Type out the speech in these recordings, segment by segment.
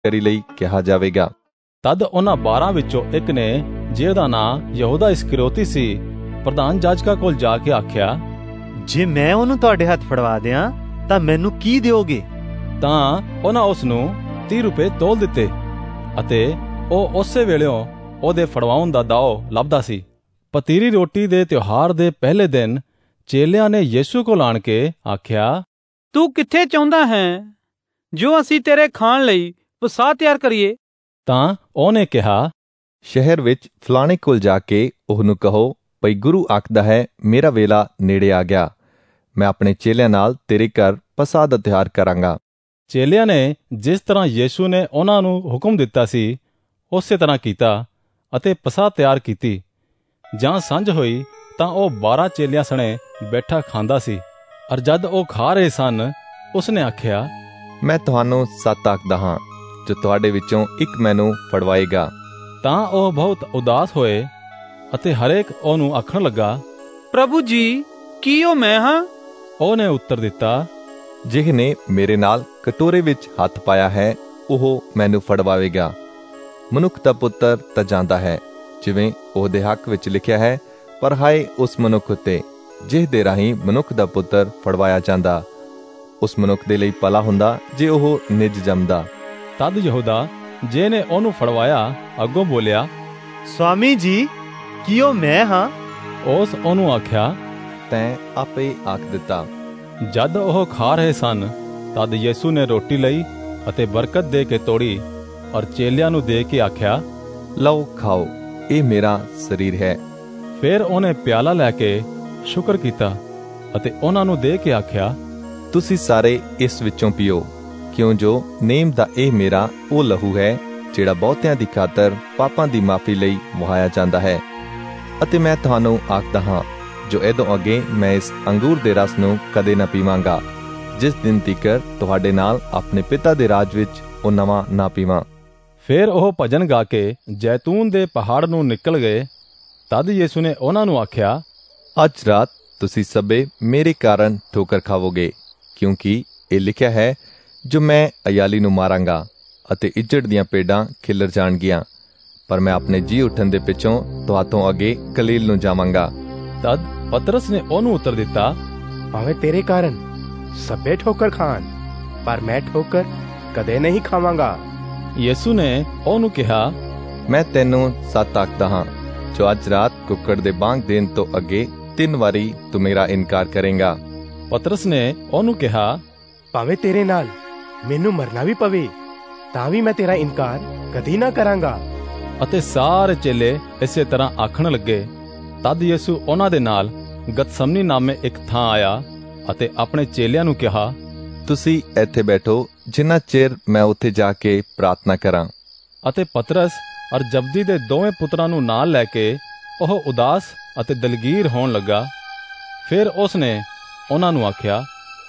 ਕਰੀ ਲਈ ਕਿਹਾ ਜਾਵੇਗਾ। ਤਦ ਉਹਨਾਂ 12 ਵਿੱਚੋਂ ਇੱਕ ਨੇ, ਜਿਹਦਾ ਨਾਂ ਯਹੂਦਾ ਇਸਕਰਿਓਤੀ ਸੀ, ਪ੍ਰਧਾਨ ਜਾਜਕਾਂ ਕੋਲ ਜਾ ਕੇ ਆਖਿਆ, ਜੇ ਮੈਂ ਉਹਨੂੰ ਤੁਹਾਡੇ ਹੱਥ ਫੜਵਾ ਦਿਆਂ ਤਾਂ ਮੈਨੂੰ ਕੀ ਦਿਓਗੇ? ਤਾਂ ਉਹਨਾਂ ਉਸ ਨੂੰ 30 ਰੁਪਏ ਤੋਲ ਦਿੱਤੇ ਅਤੇ ਉਹ ਉਸੇ ਵੇਲਿਓਂ ਉਹਦੇ ਫੜਵਾਉਣ ਦਾ ਦਾਅ ਲੱਭਦਾ ਸੀ। ਪਤੀਰੀ ਰੋਟੀ ਦੇ ਤਿਉਹਾਰ ਦੇ ਪਹਿਲੇ ਦਿਨ ਚੇਲਿਆਂ ਨੇ ਯਿਸੂ ਕੋਲ ਆਣ ਕੇ ਆਖਿਆ, ਤੂੰ ਕਿੱਥੇ ਚਾਹੁੰਦਾ ਹੈ ਜੋ ਅਸੀਂ ਤੇਰੇ ਖਾਣ ਲਈ ਪਸਾਹ ਤਿਆਰ ਕਰੀਏ? ਤਾਂ ਉਹਨੇ ਕਿਹਾ, ਸ਼ਹਿਰ ਵਿੱਚ ਫਲਾਣੇ ਕੋਲ ਜਾ ਕੇ ਉਹਨੂੰ ਕਹੋ, ਭਈ ਗੁਰੂ ਆਖਦਾ ਹੈ, ਮੇਰਾ ਵੇਲਾ ਨੇੜੇ ਆ ਗਿਆ, ਮੈਂ ਆਪਣੇ ਚੇਲਿਆਂ ਨਾਲ ਤੇਰੇ ਘਰ ਪਸਾਹ ਦਾ ਤਿਉਹਾਰ ਕਰਾਂਗਾ। ਚੇਲਿਆਂ ਨੇ ਜਿਸ ਤਰ੍ਹਾਂ ਯਿਸੂ ਨੇ ਉਹਨਾਂ ਨੂੰ ਹੁਕਮ ਦਿੱਤਾ ਸੀ, ਉਸੇ ਤਰ੍ਹਾਂ ਕੀਤਾ ਅਤੇ ਪਸਾਹ ਤਿਆਰ ਕੀਤੀ। ਜਾਂ ਸਾਂਝ ਹੋਈ ਤਾਂ ਉਹ 12 ਚੇਲਿਆਂ ਸਣੇ ਬੈਠਾ ਖਾਂਦਾ ਸੀ। ਅਰ ਜਦ ਉਹ ਖਾ ਰਹੇ ਸਨ, ਉਸਨੇ ਆਖਿਆ, ਮੈਂ ਤੁਹਾਨੂੰ ਸੱਚ ਆਖਦਾ ਹਾਂ, ਜੋ ਤੁਹਾਡੇ ਵਿੱਚੋਂ ਇੱਕ ਮੈਨੂੰ ਫੜਵਾਏਗਾ। ਤਾਂ ਉਹ ਬਹੁਤ ਉਦਾਸ ਹੋਏ ਅਤੇ ਹਰੇਕ ਉਹਨੂੰ ਆਖਣ ਲੱਗਾ, ਪ੍ਰਭੂ ਜੀ, ਕੀ ਉਹ ਮੈਂ ਹਾਂ? ਉਹਨੇ ਉੱਤਰ ਦਿੱਤਾ, ਜਿਹਨੇ ਮੇਰੇ ਨਾਲ ਕਟੋਰੇ ਵਿੱਚ ਹੱਥ ਪਾਇਆ ਹੈ, ਉਹ ਮੈਨੂੰ ਫੜਵਾਵੇਗਾ। ਮਨੁੱਖ ਦਾ ਪੁੱਤਰ ਤਾਂ ਜਾਂਦਾ ਹੈ, ਜਿਵੇਂ ਉਹਦੇ ਹੱਕ ਵਿੱਚ ਲਿਖਿਆ ਹੈ, ਪਰ ਹਾਏ ਉਸ ਮਨੁੱਖ ਉੱਤੇ ਜਿਸ ਦੇ ਰਾਹੀਂ ਮਨੁੱਖ ਦਾ ਪੁੱਤਰ ਫੜਵਾਇਆ ਜਾਂਦਾ। ਉਸ ਮਨੁੱਖ ਦੇ ਲਈ ਭਲਾ ਹੁੰਦਾ ਜੇ ਉਹ ਨਿਜ ਜੰਮਦਾ। ਤਦ ਯਹੂਦਾ, ਜਿਹਨੇ ਉਹਨੂੰ ਫੜਵਾਇਆ, ਅੱਗੋਂ ਬੋਲਿਆ, ਸਵਾਮੀ ਜੀ, ਕੀ ਉਹ ਮੈਂ ਹਾਂ? ਉਸ ਉਹਨੂੰ ਆਖਿਆ, ਤੈਂ ਆਪੇ ਆਖ ਦਿੱਤਾ। ਜਦ ਉਹ ਖਾ ਰਹੇ ਸਨ, ਤਦ ਯਿਸੂ ਨੇ ਰੋਟੀ ਲਈ ਅਤੇ ਬਰਕਤ ਦੇ ਕੇ ਤੋੜੀ ਔਰ ਚੇਲਿਆਂ ਨੂੰ ਦੇ ਕੇ ਆਖਿਆ, ਲਓ ਖਾਓ, ਇਹ ਮੇਰਾ ਸਰੀਰ ਹੈ। ਫਿਰ ਉਹਨੇ ਪਿਆਲਾ ਲੈ ਕੇ ਸ਼ੁਕਰ ਕੀਤਾ ਅਤੇ ਉਹਨਾਂ ਨੂੰ ਦੇ ਕੇ ਆਖਿਆ, ਤੁਸੀਂ ਸਾਰੇ ਇਸ ਵਿੱਚੋਂ ਪੀਓ, ਕਿਉਂ ਜੋ ਨੇਮ ਦਾ ਇਹ ਮੇਰਾ ਉਹ ਲਹੂ ਹੈ, ਜਿਹੜਾ ਬਹੁਤਿਆਂ ਦੀ ਖਾਤਰ ਪਾਪਾਂ ਦੀ ਮਾਫੀ ਲਈ ਵਹਾਇਆ ਜਾਂਦਾ ਹੈ। ਅਤੇ ਮੈਂ ਤੁਹਾਨੂੰ ਆਖਦਾ ਹਾਂ, ਜੋ ਇਹਦੋਂ ਅੱਗੇ ਮੈਂ ਇਸ ਅੰਗੂਰ ਦੇ ਰਸ ਨੂੰ ਕਦੇ ਨਾ ਪੀਵਾਂਗਾ, ਜਿਸ ਦਿਨ ਤੀਕਰ ਤੁਹਾਡੇ ਨਾਲ ਆਪਣੇ ਪਿਤਾ ਦੇ ਰਾਜ ਵਿੱਚ ਉਹ ਨਵਾਂ ਨਾ ਪੀਵਾਂ। ਫਿਰ ਉਹ ਭਜਨ ਗਾ ਕੇ ਜੈਤੂਨ ਦੇ ਪਹਾੜ ਨੂੰ ਨਿਕਲ ਗਏ। ਤਦ ਯਿਸੂ ਨੇ ਉਹਨਾਂ ਨੂੰ ਆਖਿਆ, ਅੱਜ ਰਾਤ ਤੁਸੀਂ ਸਭੇ ਮੇਰੇ ਕਾਰਨ ਠੋਕਰ ਖਾਵੋਗੇ, ਕਿਉਂਕਿ ਇਹ ਲਿਖਿਆ ਹੈ, ਜੋ ਮੈਂ ਅਯਾਲੀ ਨੂੰ ਮਾਰਾਂਗਾ ਅਤੇ ਇੱਜੜ ਦੀਆਂ ਭੇਡਾਂ ਖਿੱਲਰ ਜਾਣਗੀਆਂ, ਪਰ ਮੈਂ ਆਪਣੇ ਜੀ ਉੱਠਣ ਦੇ ਪਿੱਛੋਂ ਤੁਹਾਤੋਂ ਅੱਗੇ ਗਲੀਲ ਨੂੰ ਜਾਵਾਂਗਾ। ਤਦ ਪਤਰਸ ਨੇ ਉਹਨੂੰ ਉੱਤਰ ਦਿੱਤਾ, ਭਾਵੇਂ ਤੇਰੇ ਕਾਰਨ ਸਭੇ ਠੋਕਰ ਖਾਣ, ਪਰ ਮੈਂ ਠੋਕਰ ਕਦੇ ਨਹੀਂ ਖਾਵਾਂਗਾ। ਯਿਸੂ ਨੇ ਉਹਨੂੰ ਕਿਹਾ, ਮੈਂ ਤੈਨੂੰ ਸੱਚ ਆਖਦਾ ਹਾਂ, ਜੋ ਅੱਜ ਰਾਤ ਕੁੱਕੜ ਦੇ ਬਾਂਗ ਦੇਣ ਤੋਂ ਅੱਗੇ 3 ਵਾਰੀ ਤੂੰ ਮੇਰਾ ਇਨਕਾਰ ਕਰੇਂਗਾ। ਪਤਰਸ ਨੇ ਉਹਨੂੰ ਕਿਹਾ, ਭਾਵੇਂ ਤੇਰੇ ਨਾਲ ਮੈਨੂੰ ਮਰਨਾ ਵੀ ਪਵੇ, ਤਾਂ ਵੀ ਮੈਂ ਤੇਰਾ ਇਨਕਾਰ ਕਦੀ ਨਾ ਕਰਾਂਗਾ। ਅਤੇ ਸਾਰੇ ਚੇਲੇ ਇਸੇ ਤਰ੍ਹਾਂ ਆਖਣ ਲੱਗੇ। ਤਦ ਯਿਸੂ ਉਹਨਾਂ ਦੇ ਨਾਲ ਗਤਸਮਨੀ ਨਾਮੇ ਇੱਕ ਥਾਂ ਆਇਆ ਅਤੇ ਆਪਣੇ ਚੇਲਿਆਂ ਨੂੰ ਕਿਹਾ, ਤੁਸੀਂ ਇੱਥੇ ਬੈਠੋ, ਜਿੰਨਾ ਚਿਰ ਮੈਂ ਉੱਥੇ ਜਾ ਕੇ ਪ੍ਰਾਰਥਨਾ ਕਰਾਂ। ਅਤੇ ਪਤਰਸ ਅਰ ਜਬਦੀ ਦੇ ਦੋਵੇਂ ਪੁੱਤਰਾਂ ਨੂੰ ਨਾਲ ਲੈ ਕੇ ਉਹ ਉਦਾਸ ਅਤੇ ਦਲਗੀਰ ਹੋਣ ਲੱਗਾ। ਫਿਰ ਉਸਨੇ ਉਹਨਾਂ ਨੂੰ ਆਖਿਆ,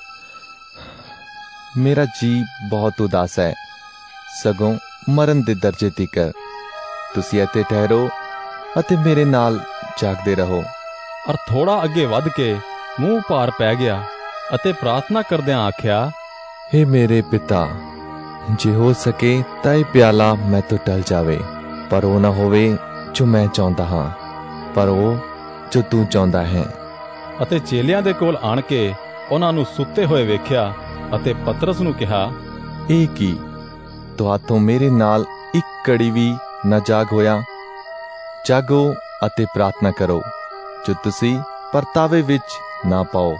ਮੇਰਾ ਜੀ ਬਹੁਤ ਉਦਾਸ ਹੈ, ਸਗੋਂ ਮਰਨ ਦੇ ਦਰਜੇ ਤੀਕਰ। ਤੁਸੀਂ ਇੱਥੇ ਠਹਿਰੋ ਅਤੇ ਮੇਰੇ ਨਾਲ ਜਾਗਦੇ ਰਹੋ। ਅਰ ਥੋੜਾ ਅੱਗੇ ਵੱਧ ਕੇ ਮੂੰਹ ਭਾਰ ਪੈ ਗਿਆ ਅਤੇ ਪ੍ਰਾਰਥਨਾ ਕਰਦਿਆਂ ਆਖਿਆ, ਹੇ ਮੇਰੇ ਪਿਤਾ, ਜੇ ਹੋ ਸਕੇ ਤਾਂ ਇਹ ਪਿਆਲਾ ਮੈਥੋਂ ਟਲ ਜਾਵੇ, ਪਰ ਉਹ ਨਾ ਹੋਵੇ ਜੋ ਮੈਂ ਚਾਹੁੰਦਾ ਹਾਂ, ਪਰ ਉਹ ਜੋ ਤੂੰ ਚਾਹੁੰਦਾ ਹੈ। ਅਤੇ ਚੇਲਿਆਂ ਦੇ ਕੋਲ ਆਣ ਕੇ ਉਹਨਾਂ ਨੂੰ ਸੁੱਤੇ ਹੋਏ ਵੇਖਿਆ ਅਤੇ ਪਤਰਸ ਨੂੰ ਕਿਹਾ, ਇਹ ਕੀ, ਤੁਹਾਥੋਂ ਮੇਰੇ ਨਾਲ ਇੱਕ ਘੜੀ ਵੀ ਨਾ ਜਾਗ ਹੋਇਆ? ਜਾਗੋ ਅਤੇ ਪ੍ਰਾਰਥਨਾ ਕਰੋ, ਜੋ ਤੁਸੀਂ ਪਰਤਾਵੇ ਵਿੱਚ ਨਾ ਪਾਓ।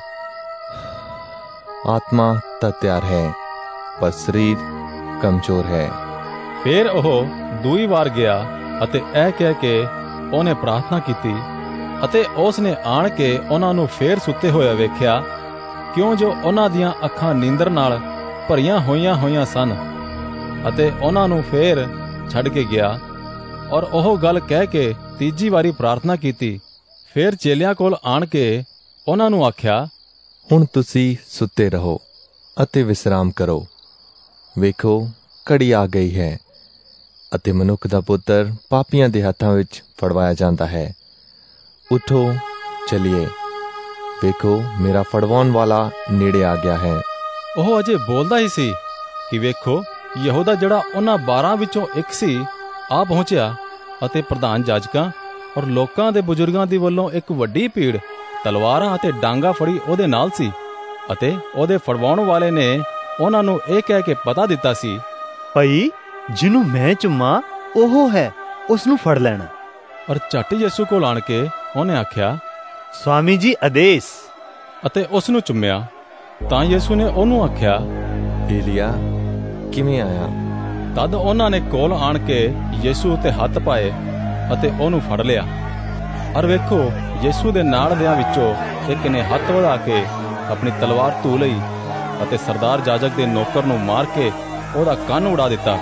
ਆਤਮਾ ਤਾਂ ਤਿਆਰ ਹੈ, ਪਰ ਸਰੀਰ ਕਮਜ਼ੋਰ ਹੈ। ਫਿਰ ਉਹ ਦੂਈ ਵਾਰ ਗਿਆ ਅਤੇ ਇਹ ਕਹਿ ਕੇ ਉਹਨੇ ਪ੍ਰਾਰਥਨਾ ਕੀਤੀ ਅਤੇ ਉਸ ਨੇ ਆਣ ਕੇ ਉਹਨਾਂ ਨੂੰ ਫੇਰ ਸੁੱਤੇ ਹੋਇਆ ਵੇਖਿਆ, ਕਿਉਂ ਜੋ ਉਹਨਾਂ ਦੀਆਂ ਅੱਖਾਂ ਨੀਂਦਰ ਨਾਲ ਭਰੀਆਂ ਹੋਈਆਂ ਸਨ। ਅਤੇ ਉਹਨਾਂ ਨੂੰ ਫੇਰ ਛੱਡ ਕੇ ਗਿਆ ਔਰ ਉਹ ਗੱਲ ਕਹਿ ਕੇ ਤੀਜੀ ਵਾਰੀ ਪ੍ਰਾਰਥਨਾ ਕੀਤੀ। ਫੇਰ ਚੇਲਿਆਂ ਕੋਲ ਆਣ ਕੇ ਉਹਨਾਂ ਨੂੰ ਆਖਿਆ, ਹੁਣ ਤੁਸੀਂ ਸੁੱਤੇ ਰਹੋ ਅਤੇ ਵਿਸਰਾਮ ਕਰੋ। ਵੇਖੋ, ਘੜੀ ਆ ਗਈ ਹੈ ਅਤੇ ਮਨੁੱਖ ਦਾ ਪੁੱਤਰ ਪਾਪੀਆਂ ਦੇ ਹੱਥਾਂ ਵਿੱਚ ਫੜਵਾਇਆ ਜਾਂਦਾ ਹੈ। ਉਠੋ, ਚਲੀਏ, ਵੇਖੋ ਮੇਰਾ ਫੜਵਾਉਣ ਵਾਲਾ ਨੇੜੇ ਆ ਗਿਆ ਹੈ। ਉਹ ਅਜੇ ਬੋਲਦਾ ਹੀ ਸੀ ਕਿ ਵੇਖੋ ਯਹੂਦਾ ਜਿਹੜਾ ਉਹਨਾਂ 12 ਵਿੱਚੋਂ ਇੱਕ ਸੀ ਆ ਪਹੁੰਚਿਆ ਅਤੇ ਪ੍ਰਧਾਨ ਜਾਜਕਾਂ ਔਰ ਲੋਕਾਂ ਦੇ ਬਜ਼ੁਰਗਾਂ ਦੀ ਵੱਲੋਂ ਇੱਕ ਵੱਡੀ ਭੀੜ ਤਲਵਾਰਾਂ ਅਤੇ ਡਾਂਗਾ ਫੜੀ ਉਹਦੇ ਨਾਲ ਸੀ ਅਤੇ ਉਹਦੇ ਫੜਵਾਉਣ ਵਾਲੇ ਨੇ ਉਹਨਾਂ ਨੂੰ ਇਹ ਕਹਿ ਕੇ ਪਤਾ ਦਿੱਤਾ ਸੀ, ਭਾਈ ਜਿਹਨੂੰ ਮੈਂ ਚੁੰਮਾਂ ਉਹ ਹੈ, ਉਸ ਨੂੰ ਫੜ ਲੈਣਾ। ਔਰ ਝੱਟ ਯਿਸੂ ਕੋਲ ਆਣ ਕੇ ਉਹਨੇ ਆਖਿਆ, ਸਵਾਮੀ ਜੀ ਆਦੇਸ਼, ਅਤੇ ਉਸ ਨੂੰ ਚੁੰਮਿਆ। ਤਾਂ ਯਿਸੂ ਨੇ ਉਹਨੂੰ ਆਖਿਆ, ਏਲੀਆ ਕਿਵੇਂ ਆਇਆ? ਤਦ ਉਹਨਾਂ ਨੇ ਕੋਲ ਆਣ ਕੇ ਯਿਸੂ ਉੱਤੇ ਹੱਥ ਪਾਏ ਅਤੇ ਉਹਨੂੰ ਫੜ ਲਿਆ। ਔਰ ਵੇਖੋ, ਯਿਸੂ ਦੇ ਨਾਲ ਦਿਆਂ ਵਿੱਚੋਂ ਇੱਕ ਨੇ ਹੱਥ ਵਧਾ ਕੇ ਆਪਣੀ ਤਲਵਾਰ ਧੂ ਲਈ ਅਤੇ ਸਰਦਾਰ ਜਾਜਕ ਦੇ ਨੌਕਰ ਨੂੰ ਮਾਰ ਕੇ ਉਹਦਾ ਕੰਨ ਉਡਾ ਦਿੱਤਾ।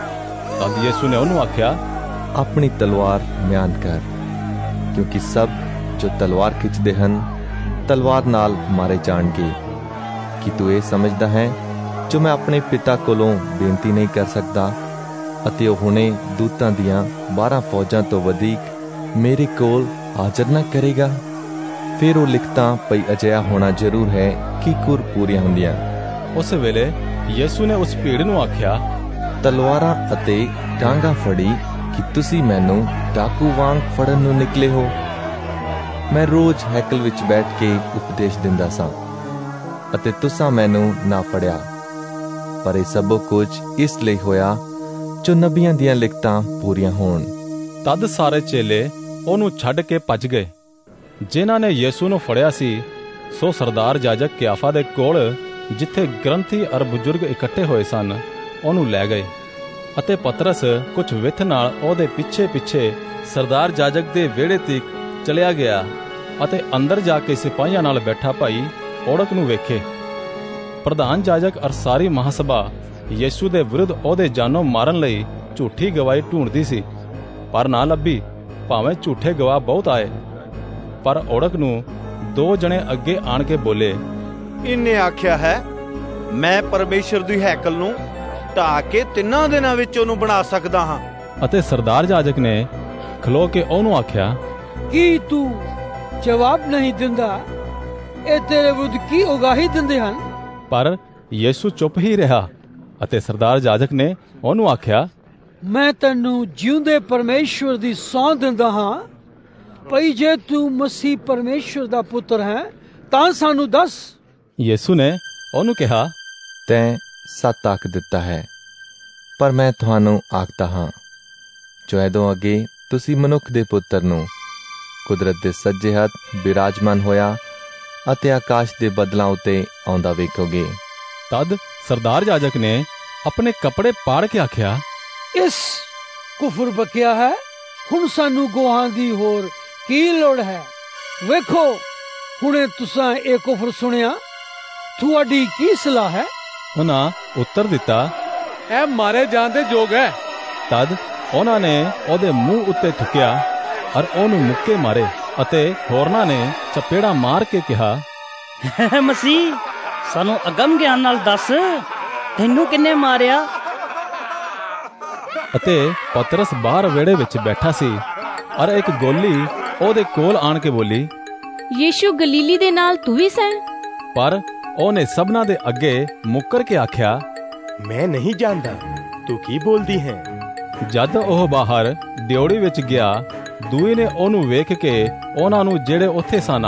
ਤਦ ਯਿਸੂ ਨੇ ਉਹਨੂੰ ਆਖਿਆ, ਆਪਣੀ ਤਲਵਾਰ ਮਿਆਨ ਕਰ, ਕਿਉਂਕਿ ਸਭ ਜੋ ਤਲਵਾਰ ਖਿੱਚਦੇ ਹਨ ਤਲਵਾਰ ਨਾਲ ਮਾਰੇ ਜਾਣਗੇ। ਕਿ ਤੂੰ ਇਹ ਸਮਝਦਾ ਹੈ ਜੋ ਮੈਂ ਆਪਣੇ ਪਿਤਾ ਕੋਲੋਂ ਬੇਨਤੀ ਨਹੀਂ ਕਰ ਸਕਦਾ ਅਤੇ ਉਹ ਹੁਣੇ ਦੂਤਾਂ ਦੀਆਂ 12 ਫੌਜਾਂ ਤੋਂ ਵਧੇਕ ਮੇਰੇ ਕੋਲ ਹਾਜ਼ਰ ਨਾ ਕਰੇਗਾ? ਫਿਰ ਉਹ ਲਿਖਤਾਂ ਪਈ ਅਜਿਹਾ ਹੋਣਾ ਜ਼ਰੂਰ ਹੈ ਕਿ ਕੁਰ ਪੂਰੀਆਂ ਹੁੰਦੀਆਂ। ਉਸ ਵੇਲੇ ਯਿਸੂ ਨੇ ਉਸ ਭੀੜ ਨੂੰ ਆਖਿਆ, ਤਲਵਾਰਾਂ ਅਤੇ ਡਾਂਗਾ ਫੜੀ ਕਿ ਤੁਸੀਂ ਮੈਨੂੰ ਡਾਕੂ ਵਾਂਗ ਫੜਨ ਨੂੰ ਨਿਕਲੇ ਹੋ। ਮੈਂ ਰੋਜ਼ ਹੈਕਲ ਵਿੱਚ ਬੈਠ ਕੇ ਉਪਦੇਸ਼ ਦਿੰਦਾ ਸਾਂ ਅਤੇ ਤੁਸਾਂ ਮੈਨੂੰ ਨਾ ਫੜਿਆ, ਪਰ ਇਹ ਸਭ ਕੁਝ ਇਸ ਲਈ ਹੋਇਆ ਜੋ ਨਬੀਆਂ ਦੀਆਂ ਲਿਖਤਾਂ ਪੂਰੀਆਂ ਹੋਣ। ਤਦ ਸਾਰੇ ਚੇਲੇ ਉਹਨੂੰ ਛੱਡ ਕੇ ਭੱਜ ਗਏ। ਜਿਨ੍ਹਾਂ ਨੇ ਯਿਸੂ ਨੂੰ ਫੜਿਆ ਸੀ, ਸੋ ਸਰਦਾਰ ਜਾਜਕ ਕਿਆਫਾ ਦੇ ਕੋਲ, ਜਿੱਥੇ ਗ੍ਰੰਥੀ ਅਰ ਬਜ਼ੁਰਗ ਇਕੱਠੇ ਹੋਏ ਸਨ, ਉਹਨੂੰ ਲੈ ਗਏ। ਅਤੇ ਪਤਰਸ ਕੁਝ ਵਿੱਥ ਨਾਲ ਉਹਦੇ ਪਿੱਛੇ ਪਿੱਛੇ ਸਰਦਾਰ ਜਾਜਕ ਦੇ ਵਿਹੜੇ ਤੀਕ ਚਲਿਆ ਗਿਆ ਅਤੇ ਅੰਦਰ ਜਾ ਕੇ ਸਿਪਾਹੀਆਂ ਨਾਲ ਬੈਠਾ ਭਾਈ ਔੜਕ ਨੂੰ ਵੇਖੇ। ਪ੍ਰਧਾਨ ਜਾਜਕ ਅਰ ਸਾਰੀ ਮਹਾਸਭਾ ਯਿਸੂ ਦੇ ਵਿਰੁੱਧ ਉਹਦੇ ਜਾਨੋਂ ਮਾਰਨ ਲਈ ਝੂਠੀ ਗਵਾਹੀ ਢੂੰਡਦੀ ਸੀ, ਪਰ ਨਾ ਲੱਭੀ। ਭਾਵੇਂ ਝੂਠੇ ਗਵਾਹ ਬਹੁਤ ਆਏ, ਪਰ ਔੜਕ ਨੂੰ 2 ਜਣੇ ਅੱਗੇ ਆਣ ਕੇ ਬੋਲੇ, ਇਹਨੇ ਆਖਿਆ ਹੈ, ਮੈਂ ਪਰਮੇਸ਼ਰ ਦੀ ਹੈਕਲ ਨੂੰ ਢਾਹ ਕੇ 3 ਦਿਨਾਂ ਵਿੱਚ ਉਹਨੂੰ ਬਣਾ ਸਕਦਾ ਹਾਂ। ਅਤੇ ਸਰਦਾਰ ਜਾਜਕ ਨੇ ਖਲੋ ਕੇ ਉਹਨੂੰ ਆਖਿਆ, ਕੀ ਤੂੰ ਜਵਾਬ ਨਹੀਂ ਦਿੰਦਾ? ਇਹ ਤੇਰੇ ਵਿਰੁੱਧ ਕੀ ਉਗਾਹੀ ਦਿੰਦੇ ਹਨ? ਪਰ ਯਿਸੂ ਚੁੱਪ ਹੀ ਰਿਹਾ। ਅਤੇ ਸਰਦਾਰ ਜਾਜਕ ਨੇ ਉਹਨੂੰ ਆਖਿਆ, ਮੈਂ ਤੈਨੂੰ ਜਿਉਂਦੇ ਪਰਮੇਸ਼ਵਰ ਦੀ ਸਹੁੰ ਦਿੰਦਾ ਹਾਂ, ਭਈ ਜੇ ਤੂੰ ਮਸੀਹ ਪਰਮੇਸ਼ਵਰ ਦਾ ਪੁੱਤਰ ਹੈ ਤਾਂ ਸਾਨੂੰ ਦੱਸ। ਯਿਸੂ ਨੇ ਉਹਨੂੰ ਕਿਹਾ, ਤੈਂ ਸੱਚ ਆਖ ਦਿੱਤਾ ਹੈ, ਪਰ ਮੈਂ ਤੁਹਾਨੂੰ ਆਖਦਾ ਹਾਂ, ਜੋ ਇਹਦੋਂ ਅੱਗੇ ਤੁਸੀਂ ਮਨੁੱਖ ਦੇ ਪੁੱਤਰ ਨੂੰ ਕੁਦਰਤ ਦੇ ਸੱਜੇ ਹੱਥ ਬਿਰਾਜਮਾਨ ਹੋਇਆ ਅਤੇ ਆਕਾਸ਼ ਦੇ ਬੱਦਲਾਂ ਉੱਤੇ ਆਉਂਦਾ ਵੇਖੋਗੇ। ਤਦ ਸਰਦਾਰ ਜਾਜਕ ਨੇ ਆਪਣੇ ਕੱਪੜੇ ਪਾੜ ਕੇ ਆਖਿਆ, ਇਸ ਕੁਫਰ ਬਕਿਆ ਹੈ, ਹੁਣ ਸਾਨੂੰ ਗਵਾਹਾਂ ਦੀ ਹੋਰ ਕੀ ਲੋੜ ਹੈ? ਵੇਖੋ, ਹੁਣੇ ਤੁਸਾਂ ਇਹ ਕੁਫਰ ਸੁਣਿਆ, ਤੁਹਾਡੀ ਕੀ ਸਲਾਹ ਹੈ? ਉਹਨਾਂ ਉੱਤਰ ਦਿੱਤਾ, ਇਹ ਮਾਰੇ ਜਾਣ ਦੇ ਯੋਗ ਹੈ। ਤਦ ਉਹਨਾਂ ਨੇ ਉਹਦੇ ਮੂੰਹ ਉੱਤੇ ਥੁੱਕਿਆ ਔਰ ਉਹਨੂੰ ਮੁੱਕੇ ਮਾਰੇ ਅਤੇ ਹੋਰਨਾਂ ਨੇ ਚਪੇੜਾ ਮਾਰ ਕੇ ਕਿਹਾ, ਮਸੀਹ, ਸਾਨੂੰ ਅਗਮ ਗਿਆਨ ਨਾਲ ਦੱਸ, ਤੈਨੂੰ ਕਿੰਨੇ ਮਾਰਿਆ? ਅਤੇ ਪਤਰਸ ਬਾਹਰ ਵਿਹੜੇ ਵਿੱਚ ਬੈਠਾ ਸੀ ਔਰ ਇੱਕ ਗੋਲੀ ਉਹਦੇ ਕੋਲ ਆਣ ਕੇ ਬੋਲੀ, ਯੀਸ਼ੂ ਗਲੀਲੀ ਦੇ ਨਾਲ ਤੂੰ ਵੀ ਸੈਂ? ਪਰ ਉਹਨੇ ਸਭਨਾਂ ਦੇ ਅੱਗੇ ਮੁੱਕਰ ਕੇ ਆਖਿਆ, ਮੈਂ ਨਹੀਂ ਜਾਣਦਾ, ਤੂੰ ਕੀ ਬੋਲਦੀ ਹੈ? ਜਦ ਉਹ ਬਾਹਰ ਡਿਉੜੀ ਵਿੱਚ ਗਿਆ, ਦੂਏ ਨੇ ਉਹਨੂੰ ਵੇਖ ਕੇ ਉਹਨਾਂ ਨੂੰ ਜਿਹੜੇ ਉੱਥੇ ਸਨ